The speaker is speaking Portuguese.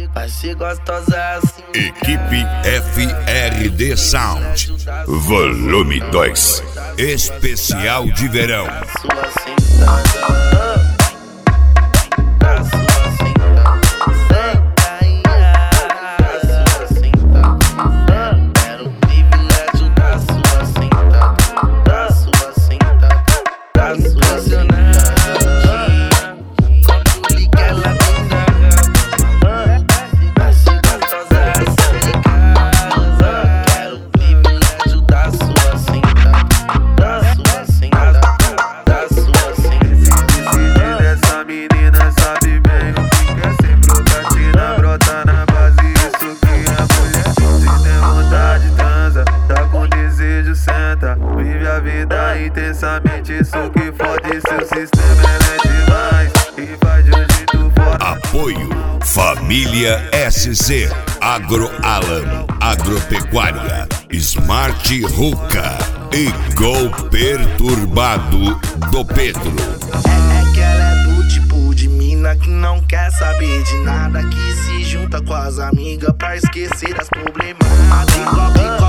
vai ser gostosa assim. Equipe FRD Sound, volume 2, especial de verão. Sua sentada. Vive a vida intensamente, isso que fode seu sistema, ela é demais e faz de um jeito forte. Apoio Família SC, Agroalan, Agropecuária, Smart Ruka e Gol Perturbado do Pedro. É que ela é do tipo de mina que não quer saber de nada, que se junta com as amigas pra esquecer das problemáticas.